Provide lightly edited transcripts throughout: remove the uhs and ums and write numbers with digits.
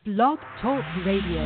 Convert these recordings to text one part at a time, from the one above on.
Blog Talk Radio.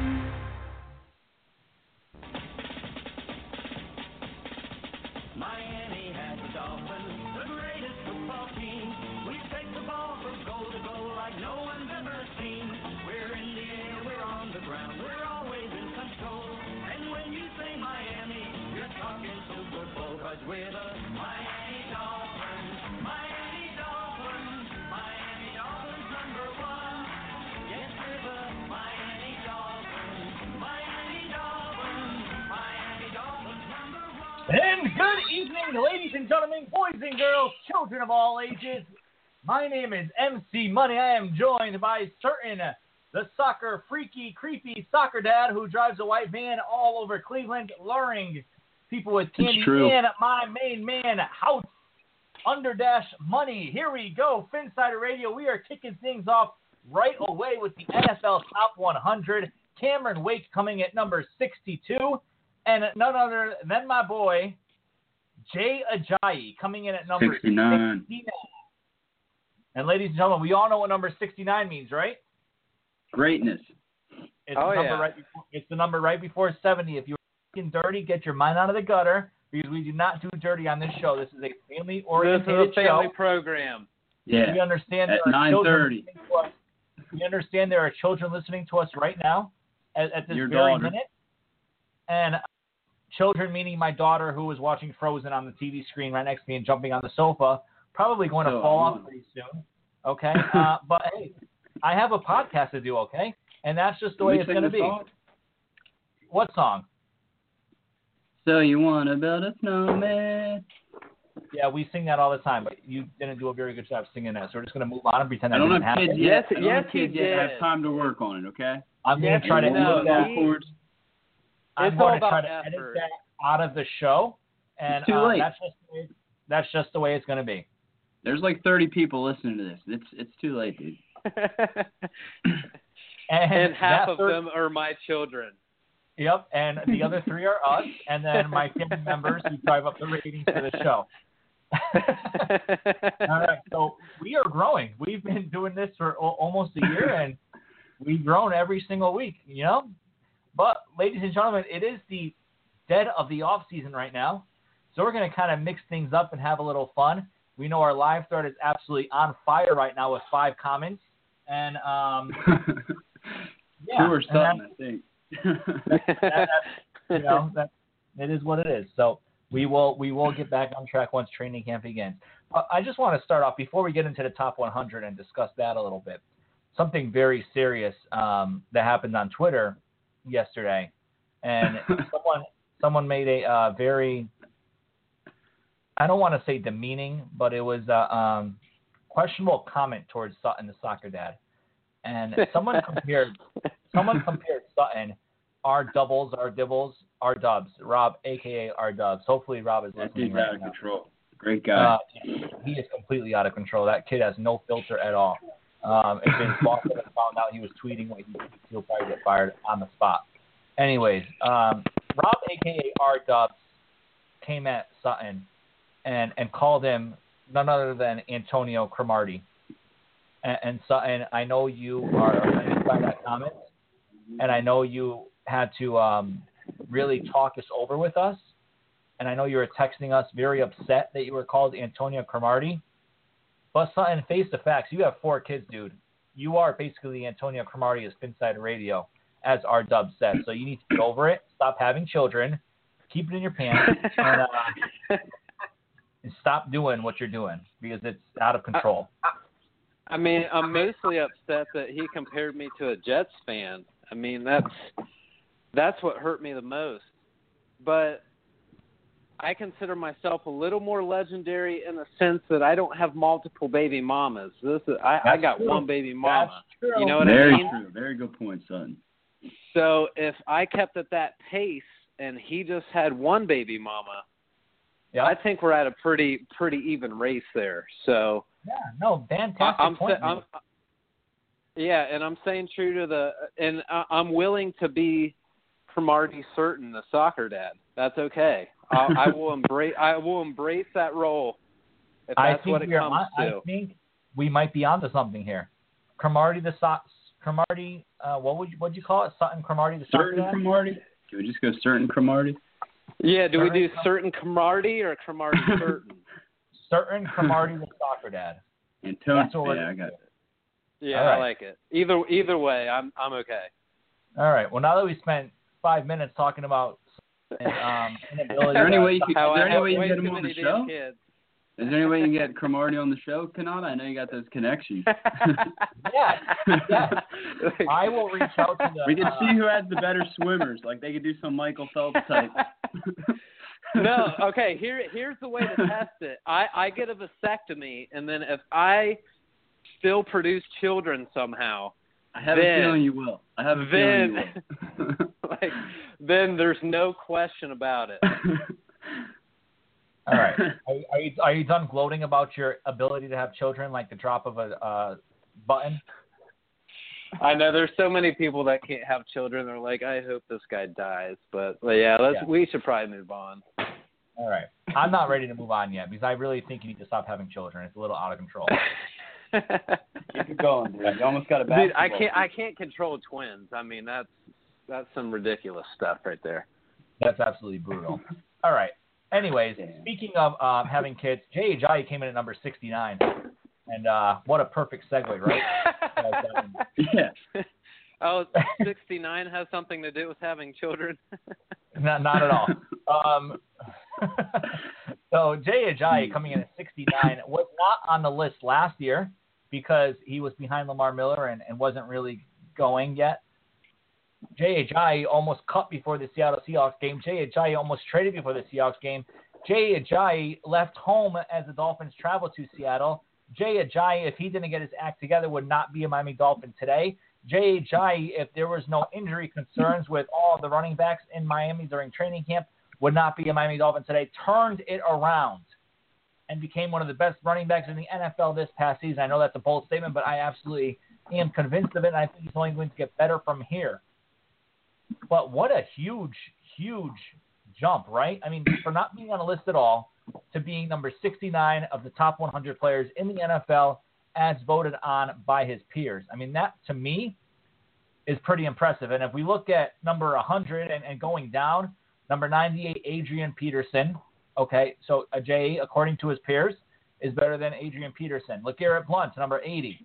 Miami has the Dolphins, the greatest football team. We take the ball from goal to goal like no one's ever seen. We're in the air, we're on the ground, we're always in control. And when you say Miami, you're talking Super Bowl, 'cause we're the Miami Dolphins. Miami Dolphins, Miami Dolphins #1. Yes, we're the Miami Dolphins. Miami Dolphins, Miami Dolphins #1. And good evening, ladies and gentlemen, boys and girls, children of all ages. My name is MC Money. I am joined by the soccer freaky, creepy soccer dad who drives a white van all over Cleveland, luring people with candy. And my main man, House Underdash Money. Here we go, Finsider Radio. We are kicking things off right away with the NFL Top 100. Cameron Wake coming at number 62. And none other than my boy, Jay Ajayi, coming in at number 69. And ladies and gentlemen, we all know what number 69 means, right? Greatness. It's the number right before 70. If you're fucking dirty, get your mind out of the gutter, because we do not do dirty on this show. This is a family-oriented show. This is a family program. Yeah. We understand at 9:30. We understand there are children listening to us right now at this Your very daughter. minute. And children, meaning my daughter, who was watching Frozen on the TV screen right next to me and jumping on the sofa, probably going to fall off pretty soon. Okay? But, hey, I have a podcast to do, okay? And that's just the way it's going to be. Song? What song? So you want to build a snowman? Yeah, we sing that all the time, but you didn't do a very good job singing that, so we're just going to move on and pretend that I don't didn't have happen. kids yet. I don't have Yes, kids he yet. I did. have time to work on it, okay? I'm going to try to edit that. I'm It's going all to try about to edit effort. that out of the show, and It's too late. That's just the way it's going to be. There's like 30 people listening to this. It's too late, dude. And half that of them are my children. Yep, and the other 3 are us, and then my family members who drive up the ratings for the show. All right, so we are growing. We've been doing this for almost a year, and we've grown every single week, you know? But, ladies and gentlemen, it is the dead of the off season right now, so we're going to kind of mix things up and have a little fun. We know our live thread is absolutely on fire right now with 5 comments, and yeah, 2 or something, I think. It is what it is. So we will get back on track once training camp begins. I just want to start off before we get into the top 100 and discuss that a little bit. Something very serious that happened on Twitter yesterday, and someone made a very, I don't want to say demeaning, but it was a questionable comment towards Sutton, the soccer dad, and someone compared Sutton, our doubles, our dibbles, our dubs, Rob, a.k.a. our dubs. Hopefully Rob is That listening dude's right out of now. control. Great guy. He is completely out of control. That kid has no filter at all. If his boss had found out he was tweeting what he tweets, he'll probably get fired on the spot. Anyways, Rob, a.k.a. our dubs, came at Sutton and called him none other than Antonio Cromartie. And Sutton, I know you are offended by that comment, and I know you had to really talk this over with us, and I know you were texting us very upset that you were called Antonio Cromartie. But Sutton, face the facts. You have 4 kids, dude. You are basically Antonio Cromartie of Spinsider Radio, as our dub said. So you need to get over it. Stop having children. Keep it in your pants. And stop doing what you're doing, because it's out of control. I mean, I'm mostly upset that he compared me to a Jets fan. I mean, that's what hurt me the most. But I consider myself a little more legendary in the sense that I don't have multiple baby mamas. I got true. one baby mama. That's true. You know what Very I mean? true. Very good point, son. So if I kept at that pace and he just had one baby mama, Yeah. I think we're at a pretty even race there. So Yeah, no, fantastic point. and I'm saying true to I'm willing to be Cromartie certain, the soccer dad. That's okay. I will embrace that role if that's what it comes to. I think we might be onto something here. Cromartie the Cromartie, what'd you call it? Sutton Cromartie, the soccer Certain dad? Cromartie? Can we just go certain Cromartie? Yeah, do we do certain Cromartie or Cromartie certain? Certain Cromartie, the soccer dad. Antonio, That's what we're yeah, I got it. Yeah, All right. I like it. Either way, I'm okay. All right. Well, now that we spent 5 minutes talking about inability. Is there any way you How I have can way get too him on many the damn show? kids. Is there any way you can get Cromartie on the show, Kanata? I know you got those connections. Yes. I will reach out to the. We can see who has the better swimmers. Like they could do some Michael Phelps type. No, okay. Here's the way to test it. I get a vasectomy, and then if I still produce children somehow, I have a feeling you will. I have a feeling you will. then there's no question about it. All right. Are you done gloating about your ability to have children, like the drop of a button? I know there's so many people that can't have children. They're like, I hope this guy dies. But yeah, we should probably move on. All right. I'm not ready to move on yet because I really think you need to stop having children. It's a little out of control. Keep it going, dude. You almost got a basketball. Dude, I can't control twins. I mean, that's some ridiculous stuff right there. That's absolutely brutal. All right. Anyways, speaking of having kids, Jay Ajayi came in at number 69. And what a perfect segue, right? Yeah. Oh, 69 has something to do with having children? Not at all. So Jay Ajayi coming in at 69 was not on the list last year because he was behind Lamar Miller and wasn't really going yet. Jay Ajayi almost cut before the Seattle Seahawks game. Jay Ajayi almost traded before the Seahawks game. Jay Ajayi left home as the Dolphins traveled to Seattle. Jay Ajayi, if he didn't get his act together, would not be a Miami Dolphin today. Jay Ajayi, if there was no injury concerns with all of the running backs in Miami during training camp, would not be a Miami Dolphin today. Turned it around and became one of the best running backs in the NFL this past season. I know that's a bold statement, but I absolutely am convinced of it, and I think he's only going to get better from here. But what a huge, huge jump, right? I mean, for not being on the list at all to being number 69 of the top 100 players in the NFL as voted on by his peers. I mean, that to me is pretty impressive. And if we look at number 100 and going down, number 98, Adrian Peterson. Okay, so Jay, according to his peers, is better than Adrian Peterson. LeGarrette Blount, number 80.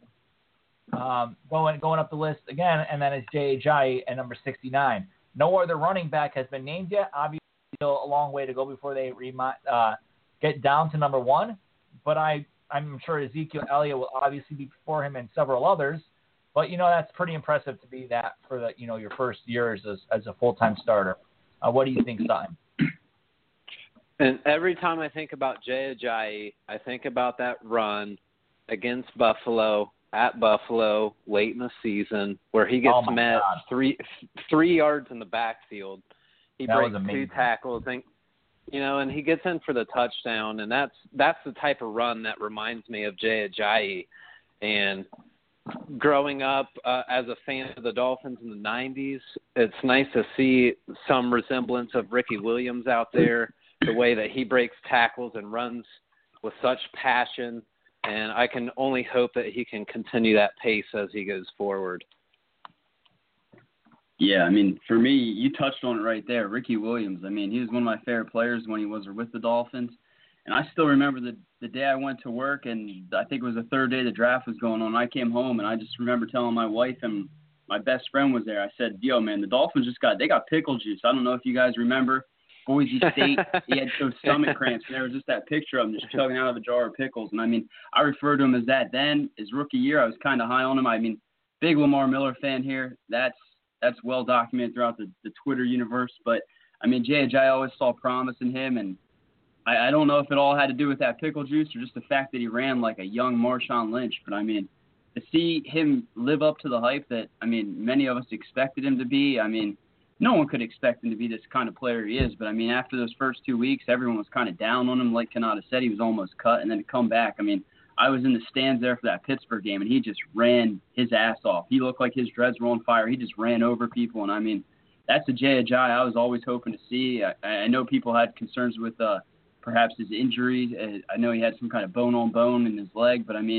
Going up the list again, and then it's Jay Ajayi at number 69. No other running back has been named yet. Obviously, still a long way to go before they get down to number one. But I'm sure Ezekiel Elliott will obviously be before him and several others. But that's pretty impressive to be that for the your first years as a full-time starter. What do you think, Sutton? And every time I think about Jay Ajayi, I think about that run against Buffalo. At Buffalo late in the season where he gets met 3 yards in the backfield. He breaks 2 tackles and he gets in for the touchdown, and that's the type of run that reminds me of Jay Ajayi. And growing up as a fan of the Dolphins in the 90s, it's nice to see some resemblance of Ricky Williams out there, the way that he breaks tackles and runs with such passion. And I can only hope that he can continue that pace as he goes forward. Yeah, I mean, for me, you touched on it right there. Ricky Williams, I mean, he was one of my favorite players when he was with the Dolphins. And I still remember the day I went to work, and I think it was the third day the draft was going on. I came home, and I just remember telling my wife, and my best friend was there. I said, yo, man, the Dolphins they got pickle juice. I don't know if you guys remember. Boise State, he had those stomach cramps, and there was just that picture of him just chugging out of a jar of pickles. And, I mean, I refer to him as that then. His rookie year, I was kind of high on him. I mean, big Lamar Miller fan here. That's well documented throughout the Twitter universe. But, I mean, Jay Ajayi always saw promise in him, and I don't know if it all had to do with that pickle juice or just the fact that he ran like a young Marshawn Lynch. But, I mean, to see him live up to the hype that, I mean, many of us expected him to be, I mean, no one could expect him to be this kind of player he is. But, I mean, after those first 2 weeks, everyone was kind of down on him. Like Kanata said, he was almost cut. And then to come back, I mean, I was in the stands there for that Pittsburgh game, and he just ran his ass off. He looked like his dreads were on fire. He just ran over people. And, I mean, that's a Jay Ajayi I was always hoping to see. I know people had concerns with perhaps his injury. I know he had some kind of bone-on-bone in his leg. But, I mean,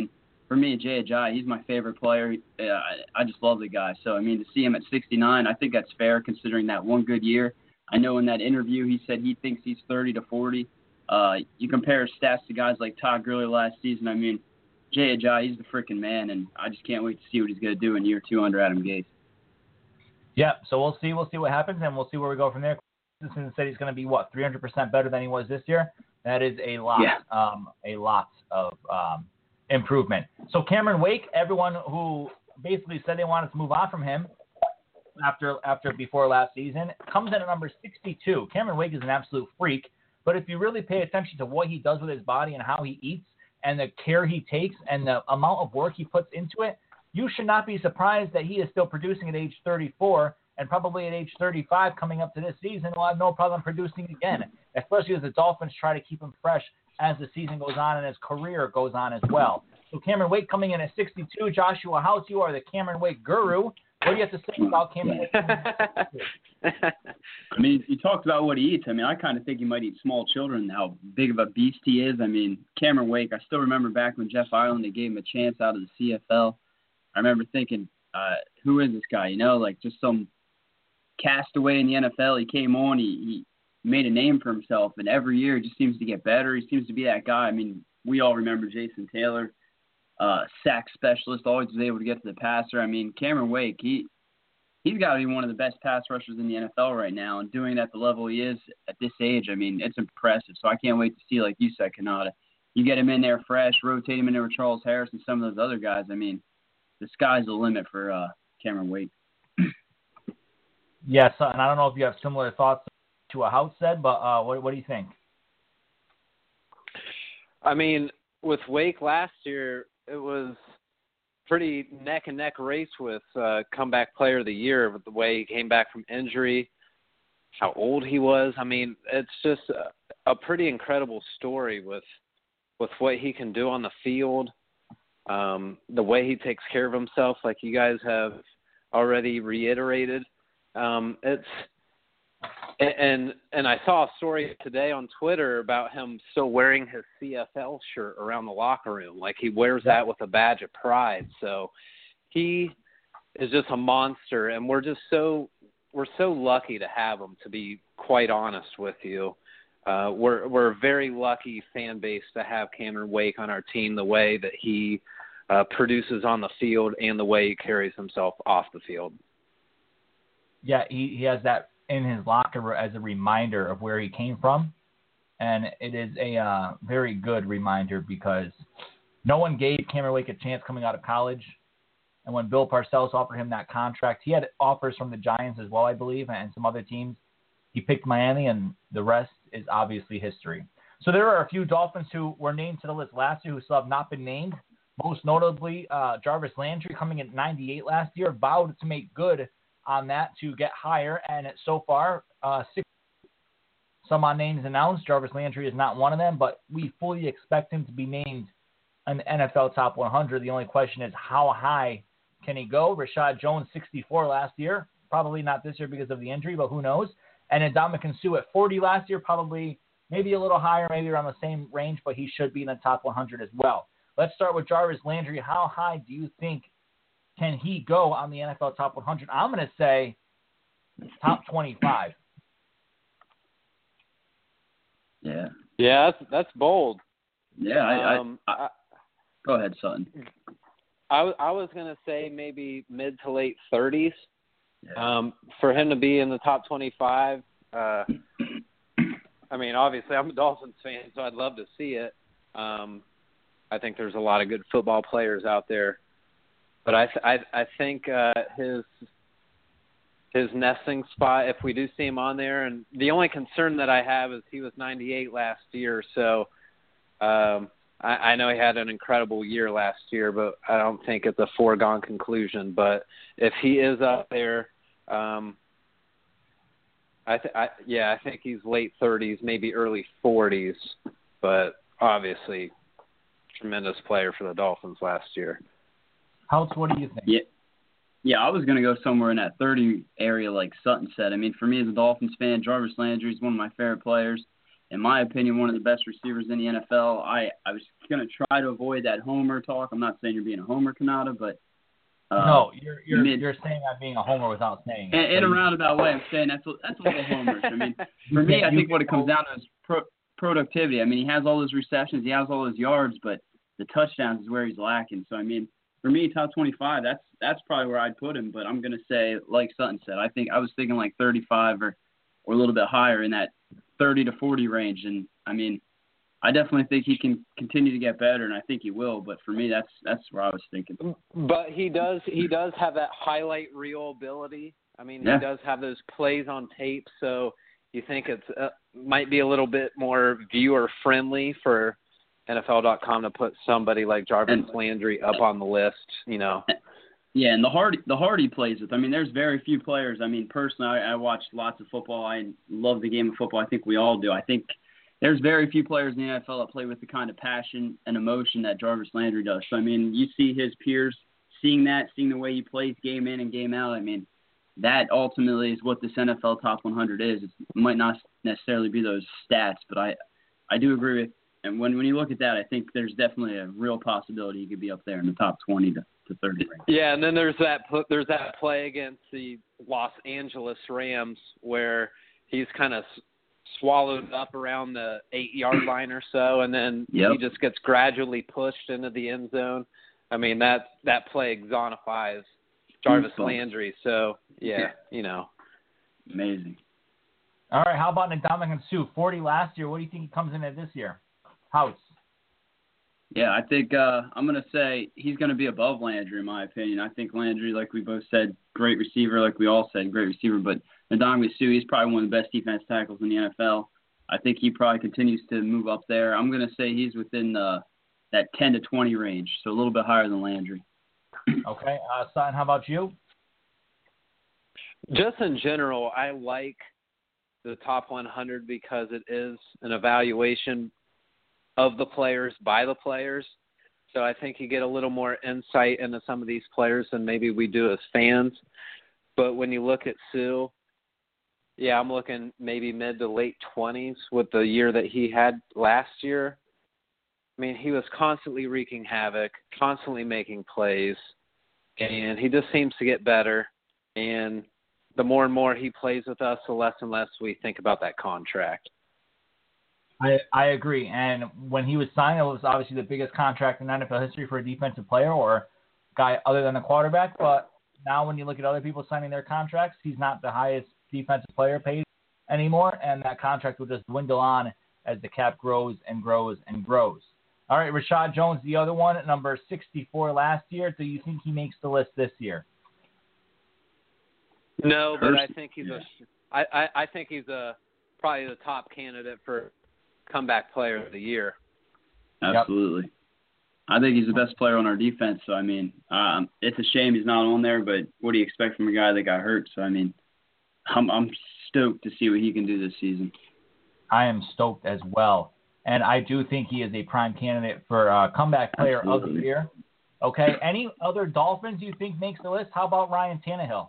for me, Jay Ajayi, he's my favorite player. I just love the guy. So, I mean, to see him at 69, I think that's fair considering that one good year. I know in that interview he said he thinks he's 30 to 40. You compare his stats to guys like Todd Gurley last season. I mean, Jay Ajayi, he's the freaking man, and I just can't wait to see what he's going to do in year 2 under Adam Gase. Yeah, so we'll see what happens, and we'll see where we go from there. Christensen said he's going to be, 300% better than he was this year? That is a lot, a lot of improvement. So Cameron Wake, everyone who basically said they wanted to move on from him before last season, comes in at number 62. Cameron Wake is an absolute freak, but if you really pay attention to what he does with his body and how he eats and the care he takes and the amount of work he puts into it, you should not be surprised that he is still producing at age 34, and probably at age 35 coming up to this season will have no problem producing again, especially as the Dolphins try to keep him fresh as the season goes on and his career goes on as well. So Cameron Wake coming in at 62. Joshua House, you are the Cameron Wake guru. What do you have to say about Cameron Wake? I mean, you talked about what he eats. I mean, I kind of think he might eat small children, how big of a beast he is. I mean, Cameron Wake, I still remember back when Jeff Ireland, they gave him a chance out of the CFL. I remember thinking, who is this guy? You know, like just some castaway in the NFL. He came on, he made a name for himself, and every year he just seems to get better. He seems to be that guy. I mean, we all remember Jason Taylor, sack specialist, always was able to get to the passer. I mean, Cameron Wake, he's got to be one of the best pass rushers in the NFL right now, and doing it at the level he is at this age, I mean, it's impressive. So I can't wait to see, like you said, Kanata. You get him in there fresh, rotate him in there with Charles Harris and some of those other guys. I mean, the sky's the limit for Cameron Wake. Yes, and I don't know if you have similar thoughts to what House said, but what do you think? I mean, with Wake last year, it was pretty neck-and-neck race with comeback player of the year with the way he came back from injury, how old he was. I mean, it's just a pretty incredible story with what he can do on the field, the way he takes care of himself, like you guys have already reiterated. And I saw a story today on Twitter about him still wearing his CFL shirt around the locker room. Like he wears that with a badge of pride. So he is just a monster, and we're so lucky to have him, to be quite honest with you. We're a very lucky fan base to have Cameron Wake on our team, the way that he produces on the field and the way he carries himself off the field. Yeah, he has that in his locker as a reminder of where he came from, and it is a very good reminder because no one gave Cameron Wake a chance coming out of college, and when Bill Parcells offered him that contract, he had offers from the Giants as well, I believe, and some other teams. He picked Miami, and the rest is obviously history. So there are a few Dolphins who were named to the list last year who still have not been named, most notably Jarvis Landry coming in 98 last year, vowed to make good on that to get higher, and so far, 6 some odd names announced. Jarvis Landry is not one of them, but we fully expect him to be named an NFL Top 100. The only question is how high can he go? Rashad Jones, 64 last year, probably not this year because of the injury, but who knows? And Ndamukong Suh at 40 last year, probably maybe a little higher, maybe around the same range, but he should be in the Top 100 as well. Let's start with Jarvis Landry. How high do you think can he go on the NFL Top 100? I'm going to say top 25. Yeah. Yeah, that's bold. Yeah, I go ahead, Sutton. I was going to say maybe mid to late 30s. Yeah. For him to be in the top 25, I mean, obviously I'm a Dolphins fan, so I'd love to see it. I think there's a lot of good football players out there. But I think his nesting spot, if we do see him on there, and the only concern that I have is he was 98 last year, so I know he had an incredible year last year, but I don't think it's a foregone conclusion. But if he is up there, I think he's late 30s, maybe early 40s, but obviously tremendous player for the Dolphins last year. House, what do you think? Yeah, I was going to go somewhere in that 30 area like Sutton said. I mean, for me as a Dolphins fan, Jarvis Landry is one of my favorite players. in my opinion, one of the best receivers in the NFL. I was going to try to avoid that homer talk. I'm not saying you're being a homer, Kanata, but no, you're saying I'm being a homer without saying it. In a roundabout way, I'm saying that's a little homerish. I mean, for me, I think what it comes down to is productivity. I mean, he has all those receptions, he has all his yards, but the touchdowns is where he's lacking. So, I mean, for me, top 25, that's probably where I'd put him. But I'm going to say, like Sutton said, I was thinking like 35 or a little bit higher in that 30 to 40 range. And, I mean, I definitely think he can continue to get better, and I think he will. But for me, that's where I was thinking. But he does have that highlight reel ability. I mean, Yeah. He does have those plays on tape, so you think it's might be a little bit more viewer friendly for NFL.com to put somebody like Jarvis Landry up on the list, you know. Yeah, and the heart he plays with. I mean, there's very few players. I mean, personally, I watch lots of football. I love the game of football. I think we all do. I think there's very few players in the NFL that play with the kind of passion and emotion that Jarvis Landry does. So, I mean, you see his peers seeing the way he plays game in and game out. I mean, that ultimately is what this NFL Top 100 is. It might not necessarily be those stats, but I do agree with. And when you look at that, I think there's definitely a real possibility he could be up there in the top 20 to 30 range. Yeah, and then there's that play against the Los Angeles Rams where he's kind of swallowed up around the 8-yard line or so, and then he just gets gradually pushed into the end zone. I mean, that play personifies Jarvis Landry. So, yeah, you know. Amazing. All right, how about Ndamukong Suh? 40 last year. What do you think he comes in at this year? House. Yeah, I think I'm going to say he's going to be above Landry, in my opinion. I think Landry, like we both said, great receiver, like we all said, great receiver. But Ndamukong Suh, he's probably one of the best defense tackles in the NFL. I think he probably continues to move up there. I'm going to say he's within that 10 to 20 range, so a little bit higher than Landry. Okay. Sutton, how about you? Just in general, I like the top 100 because it is an evaluation of the players by the players. So I think you get a little more insight into some of these players than maybe we do as fans. But when you look at Suh, yeah, I'm looking maybe mid to late 20s with the year that he had last year. I mean, he was constantly wreaking havoc, constantly making plays, and he just seems to get better. And the more and more he plays with us, the less and less we think about that contract. I agree. And when he was signed, it was obviously the biggest contract in NFL history for a defensive player or guy other than a quarterback. But now when you look at other people signing their contracts, he's not the highest defensive player paid anymore, and that contract will just dwindle on as the cap grows and grows and grows. All right, Rashad Jones, the other one, at number 64 last year. Do you think he makes the list this year? No, but I think he's I think he's probably the top candidate for comeback player of the year. Absolutely. Yep. I think he's the best player on our defense. So, I mean, it's a shame he's not on there, but what do you expect from a guy that got hurt? So, I mean, I'm stoked to see what he can do this season. I am stoked as well. And I do think he is a prime candidate for comeback player of the year. Okay. Any other Dolphins you think makes the list? How about Ryan Tannehill?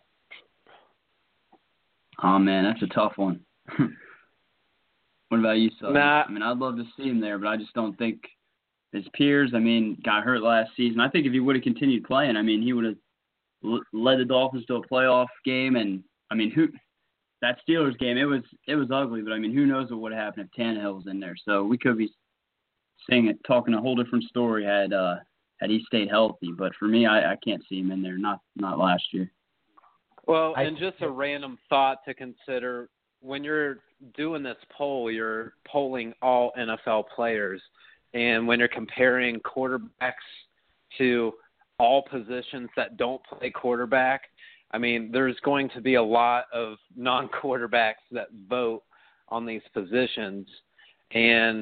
Oh, man, that's a tough one. What about you, Sutton? Nah. I mean, I'd love to see him there, but I just don't think his peers, I mean, got hurt last season. I think if he would have continued playing, I mean, he would have led the Dolphins to a playoff game. And, I mean, that Steelers game, it was ugly, but, I mean, who knows what would have happened if Tannehill was in there. So we could be talking a whole different story had he stayed healthy. But for me, I can't see him in there, not last year. Well, and just a random thought to consider, when you're doing this poll, you're polling all NFL players. And when you're comparing quarterbacks to all positions that don't play quarterback, I mean, there's going to be a lot of non-quarterbacks that vote on these positions. And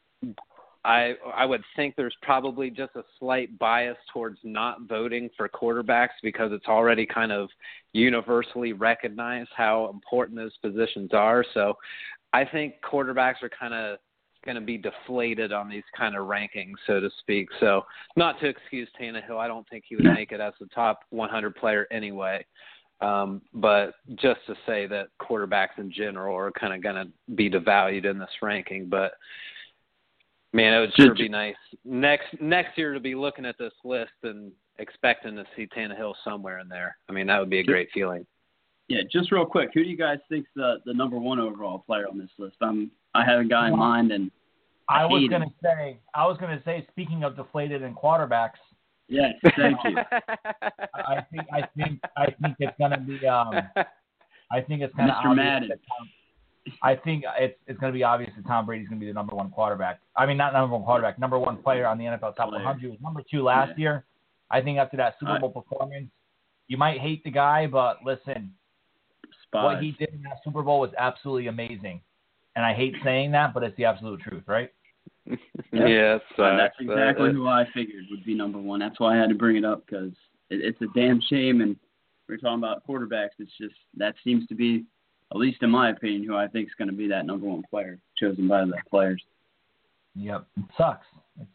I would think there's probably just a slight bias towards not voting for quarterbacks because it's already kind of universally recognized how important those positions are. So I think quarterbacks are kind of going to be deflated on these kind of rankings, so to speak. So not to excuse Tannehill, I don't think he would make it as the top 100 player anyway. But just to say that quarterbacks in general are kind of going to be devalued in this ranking. But, man, it would sure be nice next year to be looking at this list and expecting to see Tannehill somewhere in there. I mean, that would be a great feeling. Yeah, just real quick, who do you guys think's the number one overall player on this list? I have a guy in mind, and I was going to say, speaking of deflated in quarterbacks. Yes, thank you. I think it's going to be. I think it's kind of Mr. Madden. I think it's going to be obvious that Tom Brady's going to be the number one quarterback. I mean, not number one quarterback, number one player on the NFL top 100. He was number 2 last year. I think after that Super Bowl performance, you might hate the guy, but listen, what he did in that Super Bowl was absolutely amazing. And I hate saying that, but it's the absolute truth, right? Yes. That's exactly who I figured would be number one. That's why I had to bring it up, because it's a damn shame. And we're talking about quarterbacks. It's just that seems to be, at least in my opinion, who I think is going to be that number one player chosen by the players. Yep. It sucks.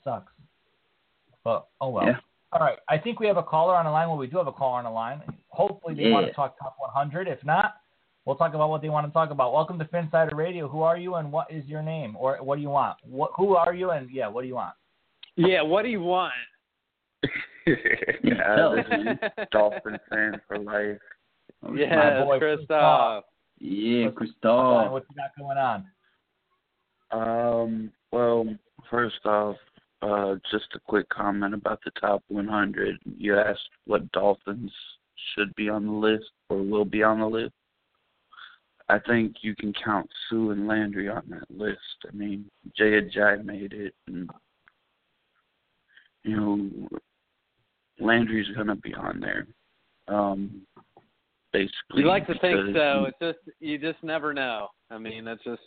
But, oh well. Yeah. All right. I think we have a caller on the line. Well, we do have a caller on the line. Hopefully they want to talk top 100. If not, we'll talk about what they want to talk about. Welcome to Phinsider Radio. Who are you and what is your name? Or what do you want? Who are you and, what do you want? Yeah, what do you want? This is Dolphin fan for life. Yeah, Christoph. Yeah, Christoph. What you got going on? Well, first off, just a quick comment about the top 100. You asked what Dolphins should be on the list or will be on the list. I think you can count Sue and Landry on that list. I mean, Jay Ajayi made it, and Landry's gonna be on there. Basically, you like to think so. It's just you just never know. I mean, it's just.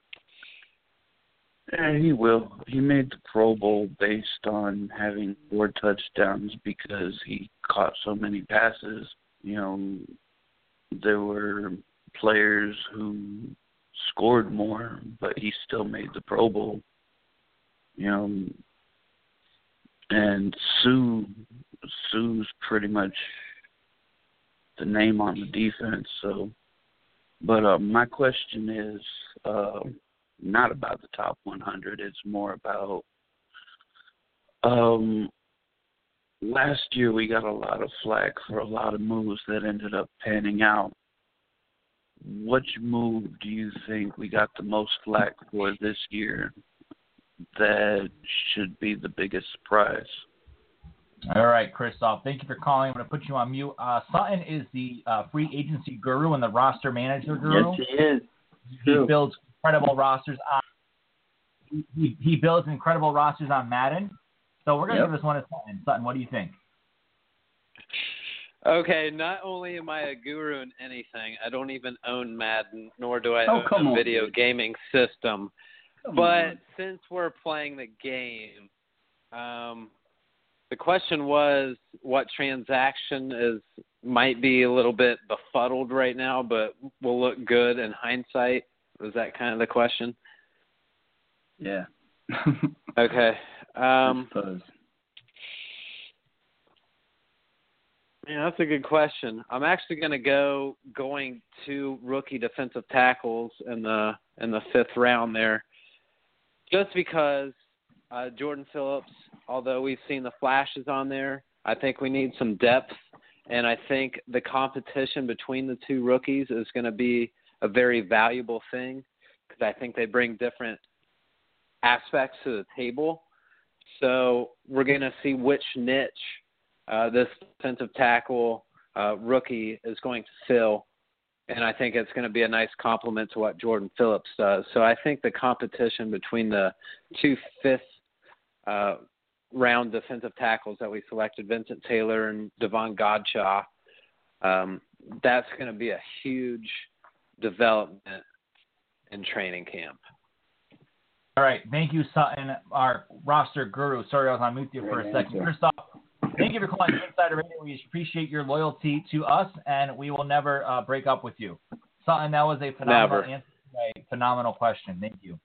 Yeah, he will. He made the Pro Bowl based on having 4 touchdowns because he caught so many passes. There were players who scored more, but he still made the Pro Bowl. And Sue's pretty much the name on the defense. So, but my question is not about the top 100. It's more about last year we got a lot of flack for a lot of moves that ended up panning out. Which move do you think we got the most flack for this year that should be the biggest surprise? All right, Christoph, thank you for calling. I'm going to put you on mute. Sutton is the free agency guru and the roster manager guru. Yes, he is. He builds incredible rosters on. He builds incredible rosters on Madden. So we're going to give this one to Sutton. Sutton, what do you think? Okay, not only am I a guru in anything, I don't even own Madden, nor do I own a video gaming system. But since we're playing the game, the question was what transaction might be a little bit befuddled right now, but will look good in hindsight. Was that kind of the question? Yeah. Okay. I suppose. Yeah, that's a good question. I'm actually going to rookie defensive tackles in the 5th round there, just because Jordan Phillips, although we've seen the flashes on there, I think we need some depth, and I think the competition between the 2 rookies is going to be a very valuable thing because I think they bring different aspects to the table. So we're going to see which niche this defensive tackle rookie is going to fill, and I think it's going to be a nice complement to what Jordan Phillips does. So I think the competition between the 2 5th round defensive tackles that we selected, Vincent Taylor and Devon Godshaw, that's going to be a huge development in training camp. All right. Thank you, Sutton, our roster guru. Sorry I was on mute there for a second. Christoph, thank you for calling Phinsider Radio. We appreciate your loyalty to us, and we will never break up with you. Sutton, that was a phenomenal answer to a phenomenal question. Thank you.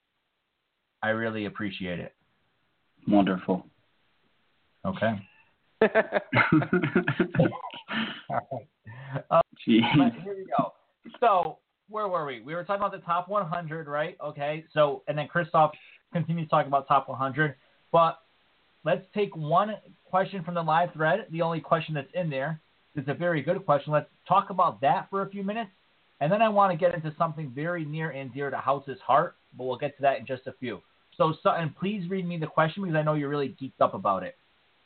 I really appreciate it. Wonderful. Okay. But here we go. So where were we? We were talking about the top 100, right? Okay. So and then Christoph continues talking about top 100. But let's take one question from the live thread. The only question that's in there is a very good question. Let's talk about that for a few minutes, and then I want to get into something very near and dear to House's heart. But we'll get to that in just a few. So Sutton, please read me the question because I know you're really geeked up about it.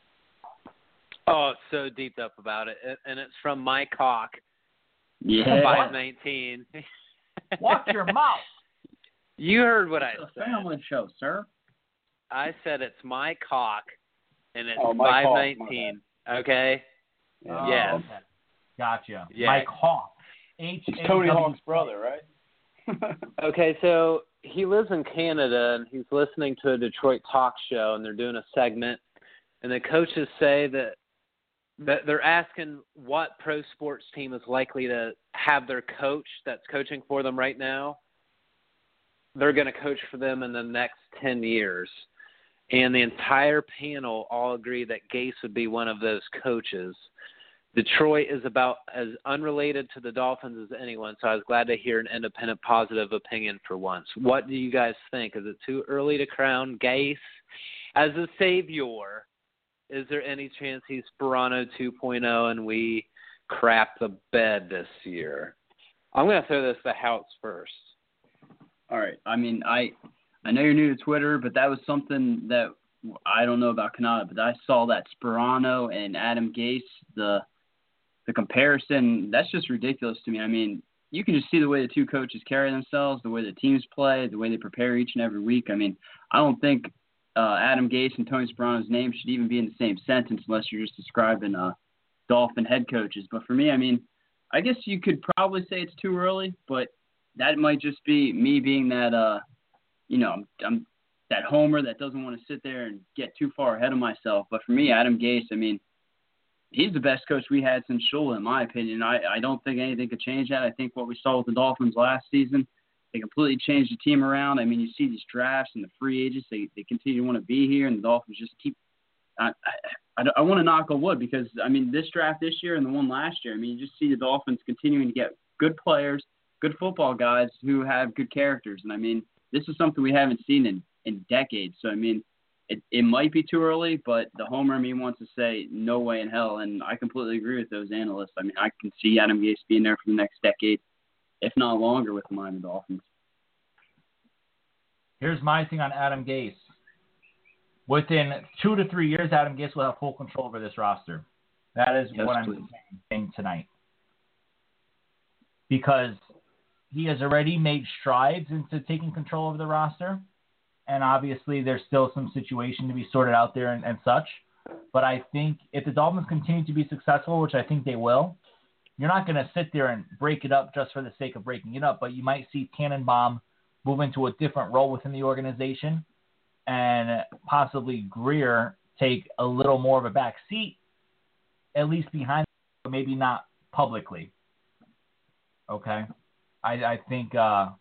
Oh, so deep up about it. And it's from My Cock, Yeah. 519. Watch your mouth. You heard what I It's a said. family show, sir. I said it's My Cock, and it's Oh, My Cock, 519. Okay? Oh, Yes. okay. Gotcha. Yeah. Mike Hawk. It's Tony Hawk's brother, right? Okay, so he lives in Canada, and he's listening to a Detroit talk show, and they're doing a segment, and the coaches say that they're asking what pro sports team is likely to have their coach that's coaching for them right now. They're going to coach for them in the next 10 years. And the entire panel all agree that Gase would be one of those coaches. Detroit is about as unrelated to the Dolphins as anyone, so I was glad to hear an independent positive opinion for once. What do you guys think? Is it too early to crown Gase as a savior? Is there any chance he's Sparano 2.0 and we crap the bed this year? I'm going to throw this to House first. All right. I mean, I know you're new to Twitter, but that was something that I don't know about Canada, but I saw that Sparano and Adam Gase, the comparison. That's just ridiculous to me. I mean, you can just see the way the two coaches carry themselves, the way the teams play, the way they prepare each and every week. I mean, I don't think Adam Gase and Tony Sparano's name should even be in the same sentence unless you're just describing Dolphin head coaches. But for me, I mean, I guess you could probably say it's too early, but that might just be me being that, I'm that homer that doesn't want to sit there and get too far ahead of myself. But for me, Adam Gase, I mean, he's the best coach we had since Shula, in my opinion. I don't think anything could change that. I think what we saw with the Dolphins last season, they completely changed the team around. I mean, you see these drafts and the free agents, they continue to want to be here, and the Dolphins just keep I want to knock on wood because, I mean, this draft this year and the one last year, I mean, you just see the Dolphins continuing to get good players, good football guys who have good characters. And, I mean, this is something we haven't seen in decades. So, I mean, it might be too early, but the homer in me wants to say no way in hell, and I completely agree with those analysts. I mean, I can see Adam Gase being there for the next decade, if not longer, with the Miami Dolphins. Here's my thing on Adam Gase. Within 2 to 3 years, Adam Gase will have full control over this roster. That is what I'm saying tonight. Because he has already made strides into taking control over the roster. And obviously, there's still some situation to be sorted out there and such. But I think if the Dolphins continue to be successful, which I think they will, you're not going to sit there and break it up just for the sake of breaking it up. But you might see Tannenbaum move into a different role within the organization and possibly Greer take a little more of a back seat, at least behind, but maybe not publicly. Okay? I think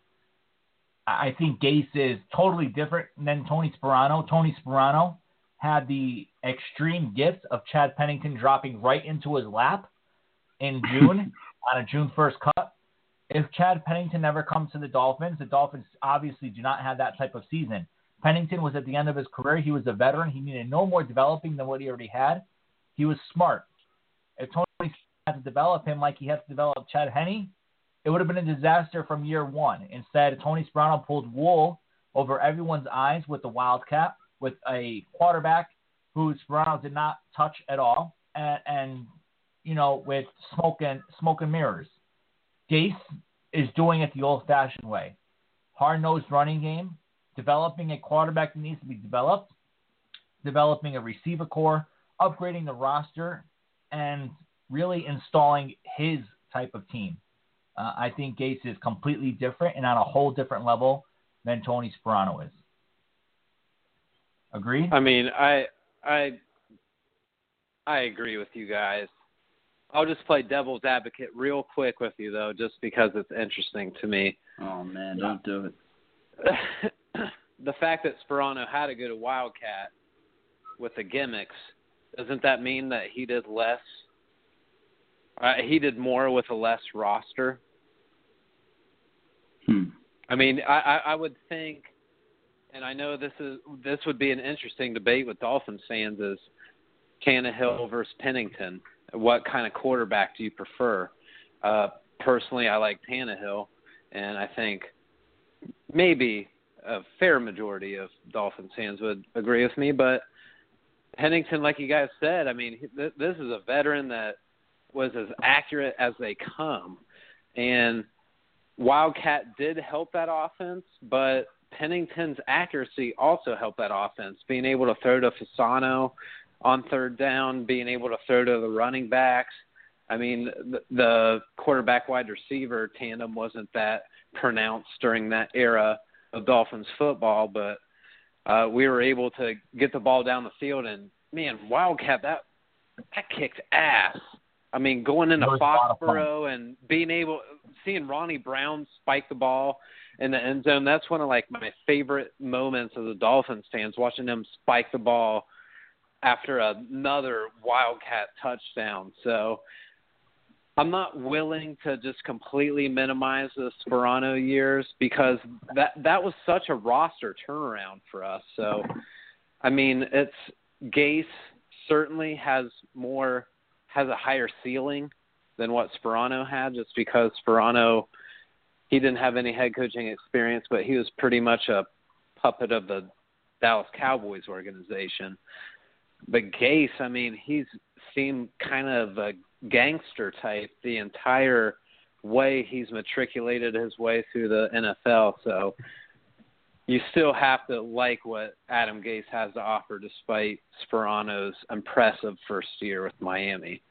Gase is totally different than Tony Sparano. Tony Sparano had the extreme gift of Chad Pennington dropping right into his lap in June on a June 1st cut. If Chad Pennington never comes to the Dolphins obviously do not have that type of season. Pennington was at the end of his career. He was a veteran. He needed no more developing than what he already had. He was smart. If Tony had to develop him like he had to develop Chad Henne, it would have been a disaster from year one. Instead, Tony Sparano pulled wool over everyone's eyes with the Wildcat, with a quarterback who Sparano did not touch at all, and with smoke and mirrors. Gase is doing it the old-fashioned way. Hard-nosed running game, developing a quarterback that needs to be developed, developing a receiver core, upgrading the roster, and really installing his type of team. I think Gase is completely different and on a whole different level than Tony Sparano is. Agreed? I mean, I agree with you guys. I'll just play devil's advocate real quick with you, though, just because it's interesting to me. Oh, man, don't do it. The fact that Sparano had to go to Wildcat with the gimmicks doesn't that mean that he did less? He did more with a less roster? I mean, I would think, and I know this would be an interesting debate with Dolphins fans, is Tannehill versus Pennington. What kind of quarterback do you prefer? Personally, I like Tannehill, and I think maybe a fair majority of Dolphins fans would agree with me. But Pennington, like you guys said, I mean, this is a veteran that was as accurate as they come. And Wildcat did help that offense, but Pennington's accuracy also helped that offense, being able to throw to Fasano on third down, being able to throw to the running backs. I mean, the quarterback-wide receiver tandem wasn't that pronounced during that era of Dolphins football, but we were able to get the ball down the field, and, man, Wildcat, that kicked ass. I mean, going into Foxborough and seeing Ronnie Brown spike the ball in the end zone, that's one of, like, my favorite moments as a Dolphins fans, watching him spike the ball after another Wildcat touchdown. So I'm not willing to just completely minimize the Sperano years because that was such a roster turnaround for us. So, I mean, Gase certainly has a higher ceiling than what Sperano had, just because Sperano, he didn't have any head coaching experience, but he was pretty much a puppet of the Dallas Cowboys organization. But Gase, I mean, he's seemed kind of a gangster type the entire way he's matriculated his way through the NFL. So you still have to like what Adam Gase has to offer despite Sperano's impressive first year with Miami.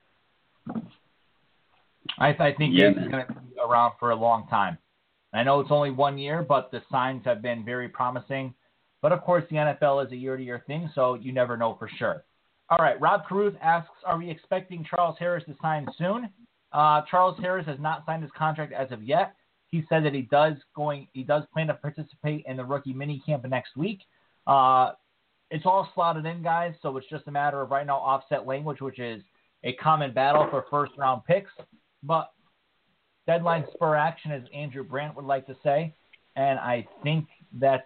I think Gase is going to be around for a long time. I know it's only 1 year, but the signs have been very promising. But, of course, the NFL is a year-to-year thing, so you never know for sure. All right, Rob Caruth asks, are we expecting Charles Harris to sign soon? Charles Harris has not signed his contract as of yet. He said that he does plan to participate in the rookie mini camp next week. It's all slotted in, guys, so it's just a matter of right now offset language, which is a common battle for first-round picks. But deadline spur action, as Andrew Brandt would like to say, and I think that,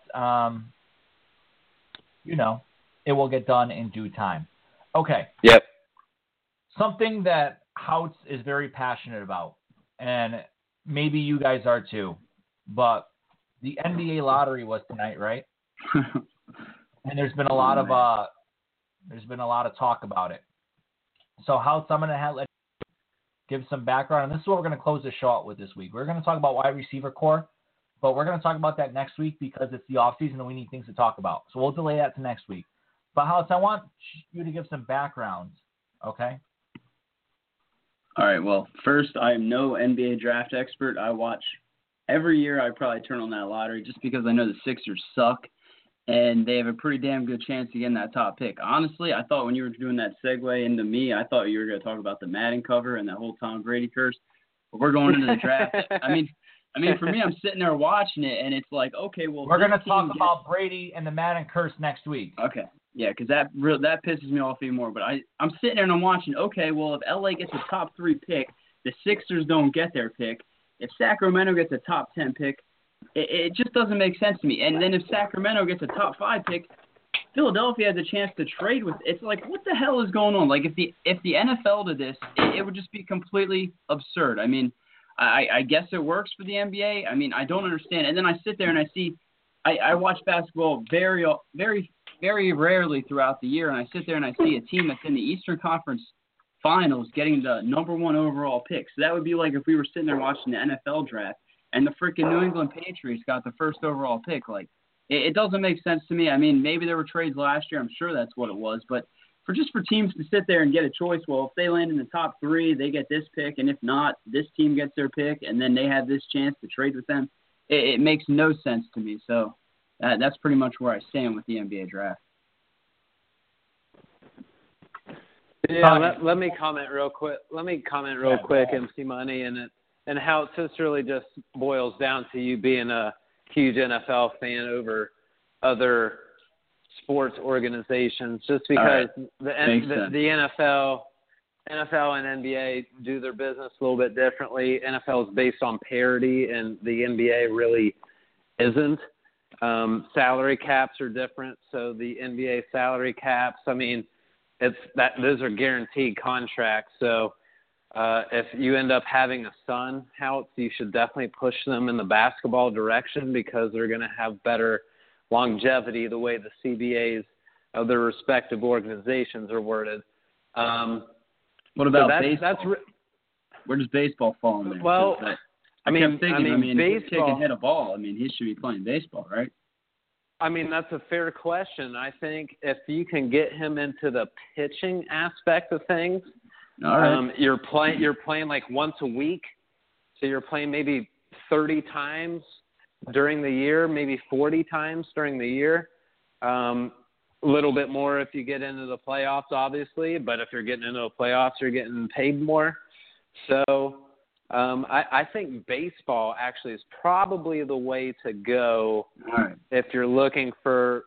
it will get done in due time. Okay. Yep. Something that Houts is very passionate about, and maybe you guys are too, but the NBA lottery was tonight, right? And there's been a lot of talk about it. So Houts, I'm going to let you give some background, and this is what we're going to close the show out with this week. We're going to talk about wide receiver core, but we're going to talk about that next week because it's the offseason and we need things to talk about. So we'll delay that to next week. But Houts, I want you to give some background, okay? All right, well, first, I am no NBA draft expert. I watch every year. I probably turn on that lottery just because I know the Sixers suck, and they have a pretty damn good chance of getting that top pick. Honestly, I thought when you were doing that segue into me, I thought you were going to talk about the Madden cover and that whole Tom Brady curse. But we're going into the draft. I mean, for me, I'm sitting there watching it, and it's like, okay, well, we're going to talk about Brady and the Madden curse next week. Okay. Yeah, because that pisses me off even more. But I'm sitting there and I'm watching, okay, well, if LA gets a top 3 pick, the Sixers don't get their pick. If Sacramento gets a top 10 pick, it just doesn't make sense to me. And then if Sacramento gets a top 5 pick, Philadelphia has a chance to trade with. It's like, what the hell is going on? Like, if the NFL did this, it would just be completely absurd. I mean, I guess it works for the NBA. I mean, I don't understand. And then I sit there and I see, I watch basketball very, very, very rarely throughout the year, and I sit there and I see a team that's in the Eastern Conference Finals getting the number 1 overall pick. So that would be like if we were sitting there watching the NFL draft and the freaking New England Patriots got the first overall pick. Like, it doesn't make sense to me. I mean, maybe there were trades last year. I'm sure that's what it was. But for teams to sit there and get a choice, well, if they land in the top 3, they get this pick, and if not, this team gets their pick, and then they have this chance to trade with them, it makes no sense to me. So that's pretty much where I stand with the NBA draft. Yeah, let me comment real quick. MC Money, and how this really just boils down to you being a huge NFL fan over other sports organizations, just because the NFL and NBA do their business a little bit differently. NFL is based on parity, and the NBA really isn't. Salary caps are different, so the NBA salary caps, I mean, those are guaranteed contracts. So if you end up having a son, Houtz, you should definitely push them in the basketball direction, because they're going to have better longevity the way the CBAs of their respective organizations are worded. What about baseball? Where does baseball fall in there? Well, I kept thinking, baseball, this kid can hit a ball. I mean, he should be playing baseball, right? I mean, that's a fair question. I think if you can get him into the pitching aspect of things, all right. You're playing like once a week, so you're playing maybe 30 times during the year, maybe 40 times during the year. A little bit more if you get into the playoffs, obviously, but if you're getting into the playoffs, you're getting paid more. So I think baseball actually is probably the way to go if you're looking for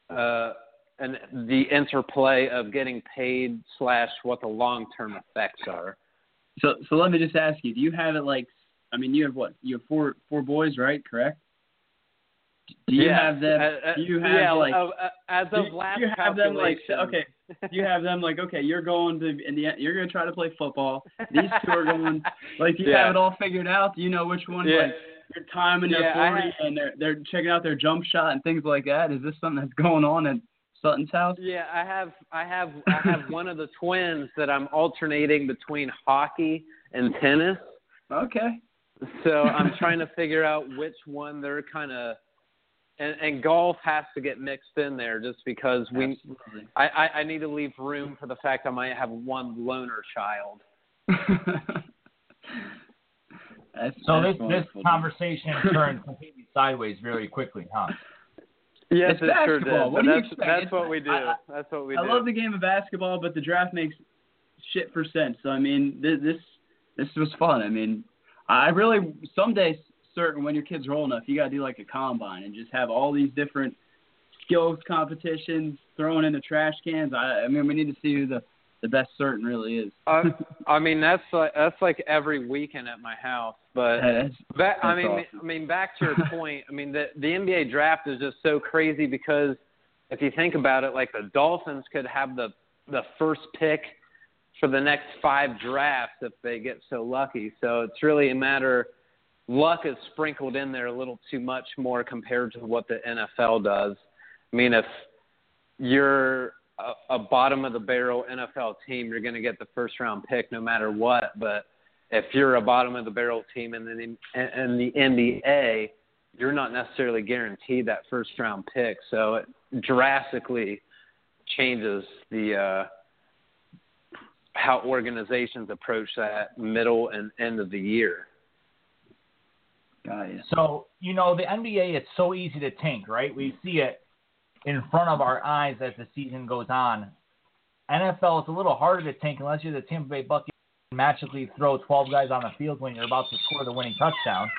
the interplay of getting paid / what the long-term effects are. So let me just ask you, do you have it like, I mean, you have what? You have four boys, right? Correct? Do you have them? Do you have as of last do you have them like, calculation. do you have them like, okay, you're going to you're going to try to play football. These two are going, like, do you have it all figured out? Do you know which one? Like, your time and their 40 and they're checking out their jump shot and things like that. Is this something that's going on at Sutton's house? Yeah, I have one of the twins that I'm alternating between hockey and tennis. Okay. So I'm trying to figure out which one they're kind of. And golf has to get mixed in there, just because I need to leave room for the fact I might have one loner child. This conversation turned completely sideways very quickly, huh? Yes, it's it sure basketball. did. What do you expect? That's what we do. That's what we do. I love the game of basketball, but the draft makes shit for sense. So, I mean, this was fun. I mean, I really someday. Certain when your kid's are old enough, you gotta do like a combine and just have all these different skills competitions thrown into trash cans. I mean, we need to see who the best certain really is. I mean, that's like every weekend at my house. But awesome. I mean, back to your point. I mean, the NBA draft is just so crazy, because if you think about it, like the Dolphins could have the first pick for the next 5 drafts if they get so lucky. So it's really a matter. Luck is sprinkled in there a little too much more compared to what the NFL does. I mean, if you're a bottom-of-the-barrel NFL team, you're going to get the first-round pick no matter what. But if you're a bottom-of-the-barrel team in the NBA, you're not necessarily guaranteed that first-round pick. So it drastically changes the how organizations approach that middle and end of the year. So, the NBA, it's so easy to tank, right? We see it in front of our eyes as the season goes on. NFL, it's a little harder to tank unless you're the Tampa Bay Buccaneers and magically throw 12 guys on the field when you're about to score the winning touchdown.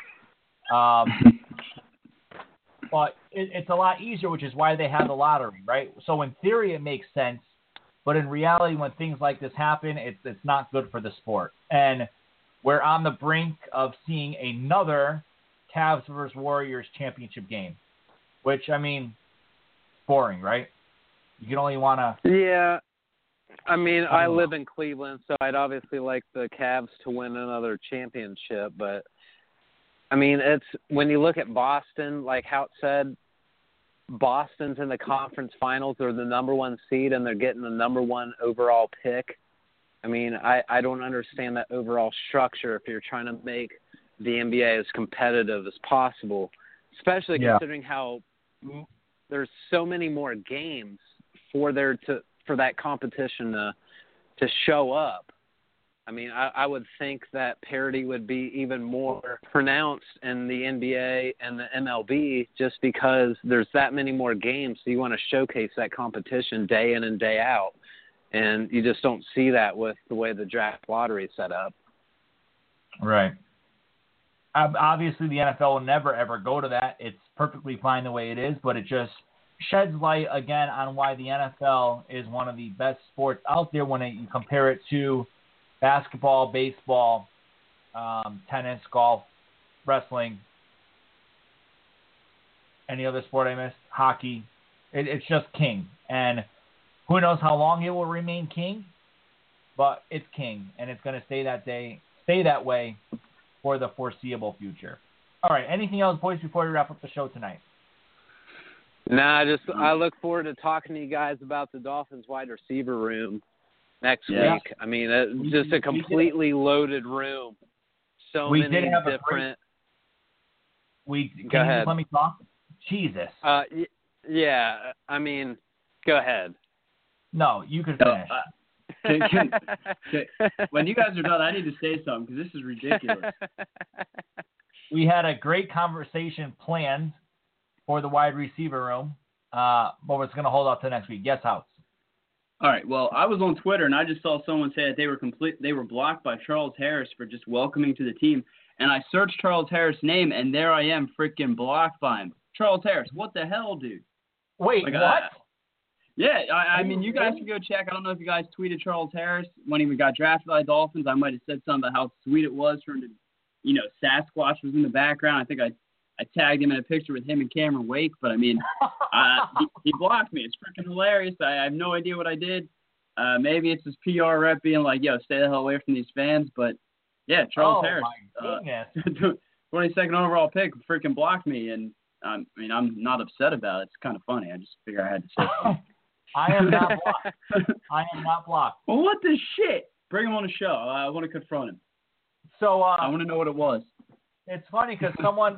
But it's a lot easier, which is why they have the lottery, right? So in theory, it makes sense. But in reality, when things like this happen, it's not good for the sport. And we're on the brink of seeing another Cavs versus Warriors championship game, which, I mean, boring, right? You can only want to... Yeah. I mean, I live in Cleveland, so I'd obviously like the Cavs to win another championship. But, I mean, it's when you look at Boston, like Hout said, Boston's in the conference finals. They're the number 1 seed, and they're getting the number 1 overall pick. I mean, I don't understand that overall structure if you're trying to make the NBA as competitive as possible, especially considering how there's so many more games for that competition to show up. I mean, I would think that parity would be even more pronounced in the NBA and the MLB, just because there's that many more games. So you want to showcase that competition day in and day out. And you just don't see that with the way the draft lottery is set up. Right. Obviously, the NFL will never, ever go to that. It's perfectly fine the way it is, but it just sheds light again on why the NFL is one of the best sports out there when you compare it to basketball, baseball, tennis, golf, wrestling, any other sport I missed, hockey. It's just king. And who knows how long it will remain king, but it's king, and it's going to stay that way for the foreseeable future. All right, anything else, boys, before we wrap up the show tonight? I look forward to talking to you guys about the Dolphins wide receiver room next week. I mean, it's just a completely loaded room. So many different. Can you just let me talk? Jesus. Yeah, I mean, go ahead. No, you can finish. When you guys are done, I need to say something because this is ridiculous. We had a great conversation planned for the wide receiver room, but we're going to hold off to next week. Yes, House. All right. Well, I was on Twitter and I just saw someone say that they were blocked by Charles Harris for just welcoming to the team, and I searched Charles Harris' name, and there I am, freaking blocked by him. Charles Harris, what the hell, dude? Wait, what? I mean, you guys can go check. I don't know if you guys tweeted Charles Harris when he got drafted by the Dolphins. I might have said something about how sweet it was for him to, Sasquatch was in the background. I think I tagged him in a picture with him and Cameron Wake, but I mean, he blocked me. It's freaking hilarious. I have no idea what I did. Maybe it's his PR rep being like, yo, stay the hell away from these fans. But yeah, Charles Harris, my goodness. 22nd overall pick, freaking blocked me. And I mean, I'm not upset about it. It's kind of funny. I just figure I had to say something. I am not blocked. I am not blocked. Well, what the shit? Bring him on the show. I want to confront him. So I want to know what it was. It's funny because someone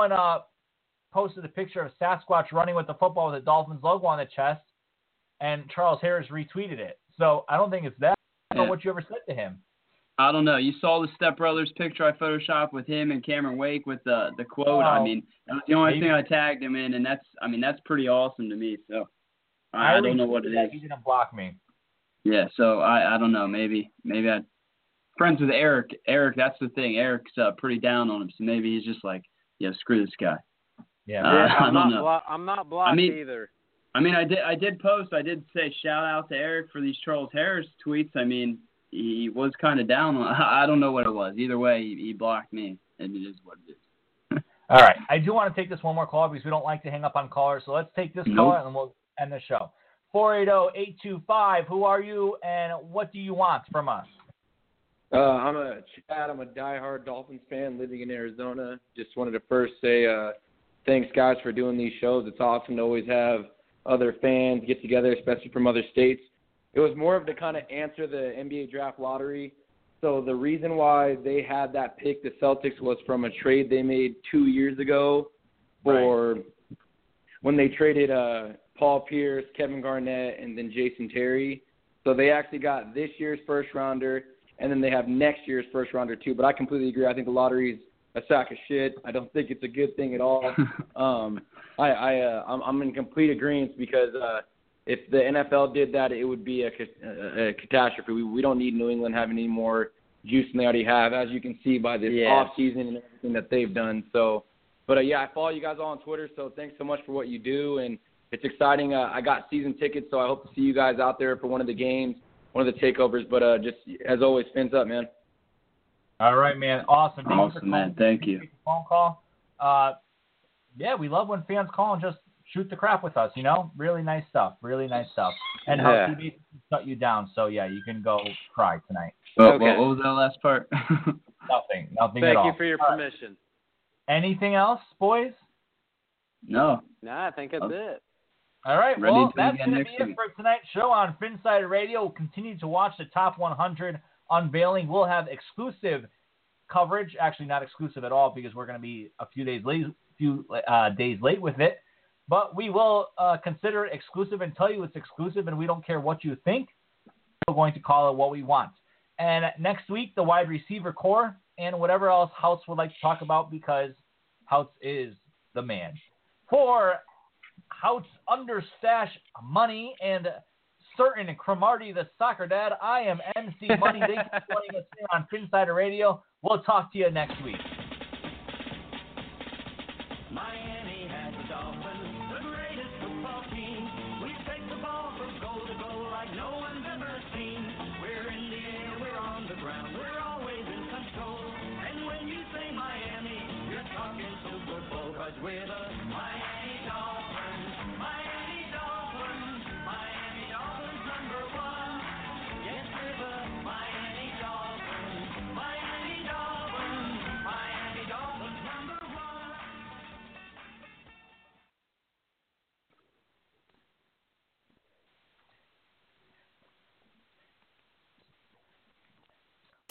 posted a picture of Sasquatch running with the football with the Dolphins logo on the chest, and Charles Harris retweeted it. So I don't think it's that. I don't know what you ever said to him. I don't know. You saw the Step Brothers picture I photoshopped with him and Cameron Wake with the quote. I mean, that was the only thing I tagged him in, and that's pretty awesome to me. So I don't know what it is. He didn't block me. Yeah, so I don't know. Maybe I friends with Eric. Eric, that's the thing. Eric's pretty down on him, so maybe he's just like, yeah, screw this guy. Yeah, I don't know. I'm not blocked either. I mean, I did post. I did say shout out to Eric for these Charles Harris tweets. I mean, he was kind of down on. I don't know what it was. Either way, he blocked me, and it is what it is. All right, I do want to take this one more call because we don't like to hang up on callers. So let's take this call and then we'll end the show. 480-825. Who are you, and what do you want from us? I'm Chad. I'm a diehard Dolphins fan living in Arizona. Just wanted to first say thanks, guys, for doing these shows. It's awesome to always have other fans get together, especially from other states. It was more of to kind of answer the NBA draft lottery. So the reason why they had that pick, the Celtics, was from a trade they made 2 years ago for when they traded Paul Pierce, Kevin Garnett, and then Jason Terry. So they actually got this year's first rounder, and then they have next year's first rounder too. But I completely agree. I think the lottery's a sack of shit. I don't think it's a good thing at all. I'm in complete agreement because if the NFL did that, it would be a catastrophe. We don't need New England having any more juice than they already have, as you can see by this offseason and everything that they've done. So, but I follow you guys all on Twitter, so thanks so much for what you do, and it's exciting. I got season tickets, so I hope to see you guys out there for one of the games, one of the takeovers. But just as always, fins up, man. All right, man. Awesome. Awesome, man. Thank you. Phone call. We love when fans call and just shoot the crap with us, Really nice stuff. Really nice stuff. And how he basically shut you down. So, you can go cry tonight. What was that last part? Nothing at all. Thank you for your permission. Anything else, boys? No. I think that's it. All right. Well, that's going to be week. it for tonight's show on Phinsider Radio. We'll continue to watch the Top 100 unveiling. We'll have exclusive coverage. Actually, not exclusive at all because we're going to be a few days late with it. But we will consider it exclusive and tell you it's exclusive, and we don't care what you think. We're going to call it what we want. And next week, the wide receiver core and whatever else House would like to talk about because House is the man. For House Understash Money and certain Cromartie the Soccer Dad, I am MC Money. Thank you for joining us here on Phinsider Radio. We'll talk to you next week. Miami has the Dolphins.